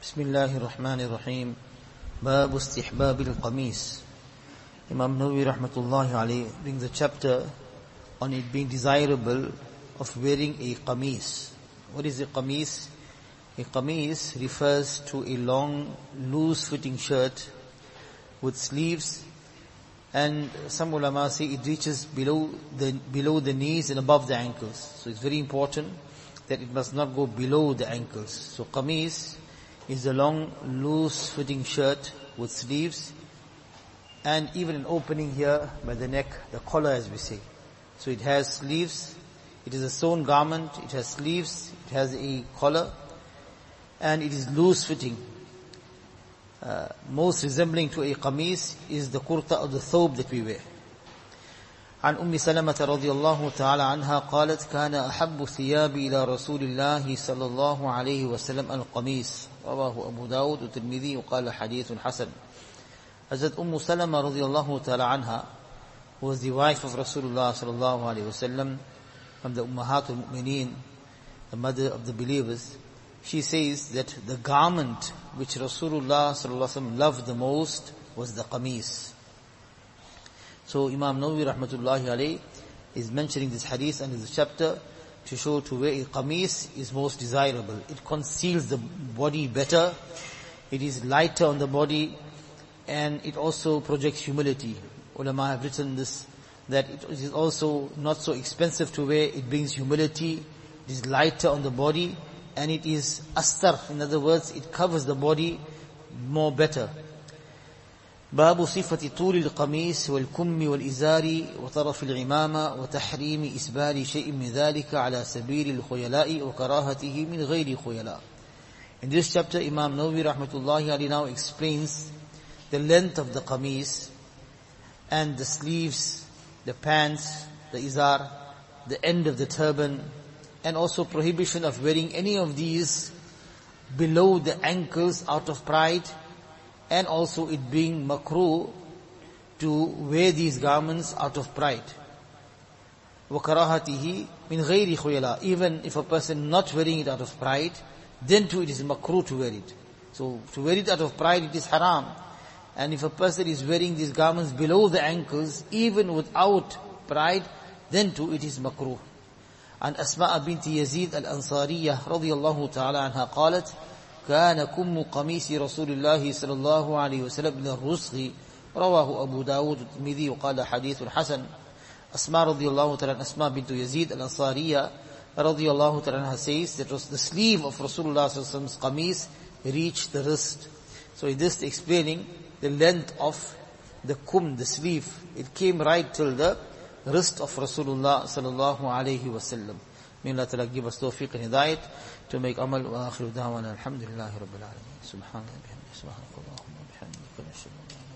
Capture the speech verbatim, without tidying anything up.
Bismillahir Rahmanir Rahim. Bab Istihbabil Qamis. Imam Nawawi rahmatullahi alayhi brings a chapter on it being desirable of wearing a qamis. What is a qamis? A qamis refers to a long, loose-fitting shirt with sleeves, and some ulama say it reaches below the below the knees and above the ankles. So it's very important that it must not go below the ankles. So qamis is a long, loose-fitting shirt with sleeves, and even an opening here by the neck, the collar as we say. So it has sleeves, it is a sewn garment, it has sleeves, it has a collar, and it is loose-fitting. Uh, most resembling to a qamis is the kurta or the thobe that we wear. عن أم سلمة رضي الله تعالى عنها قالت كان أحب الثياب إلى رسول الله صلى الله عليه وسلم القميص رواه أبو داود والترمذي وقال حديث حسن. Hazrat Umm Salama radiallahu ta'ala anha, who was the wife of Rasulullah sallallahu alayhi wasallam, from the Ummahatul Mu'mineen, the mother of the believers, she says that the garment which Rasulullah sallallahu alayhi wasallam loved the most was the qamis. So Imam Nawawi rahmatullahi alayhi is mentioning this hadith and this chapter to show to wear a qamis is most desirable. It conceals the body better, it is lighter on the body, and it also projects humility. Ulama have written this, that it is also not so expensive to wear, it brings humility, it is lighter on the body, and it is astar. In other words, it covers the body more better. باب صفة طول القميص والكم والإزار وطرف العمامة وتحريم إسبال شيء من ذلك على سبيل الخيلاء وكراهته من غير خيلاء. In this chapter, Imam Nawawi rahmatullahi alayhi now explains the length of the qamis and the sleeves, the pants, the izar, the end of the turban, and also prohibition of wearing any of these below the ankles out of pride, and also it being makruh to wear these garments out of pride. وَكَرَاهَتِهِ مِنْ غَيْرِ خُيَلَى. Even if a person not wearing it out of pride, then too it is makruh to wear it. So to wear it out of pride, it is haram. And if a person is wearing these garments below the ankles, even without pride, then too it is makruh. عن أسماء بنت يزيد الأنصارية رضي الله تعالى عنها قالت كان كم قميص رسول الله صلى الله عليه وسلم من الرسغ رواه أبو داود والترمذي وقال حديث حسن. Asma radiallahu ta'ala, Asma bint Yazid al-Ansariya radiallahu ta'ala says that was the sleeve of Rasulullah sallallahu alaihi wasallam's qamis reached the wrist. So in this explaining the length of the kum, the sleeve, it came right till the wrist of Rasulullah sallallahu alaihi wasallam. May Allah ta'ala give us tawfiq and hidayat to make amal. Wa akhiru da'wana alhamdulillahi rabbil alamin. Subhanallah bihamdihi subhanakallahumma bihamdika nashhadu an la ilaha illa anta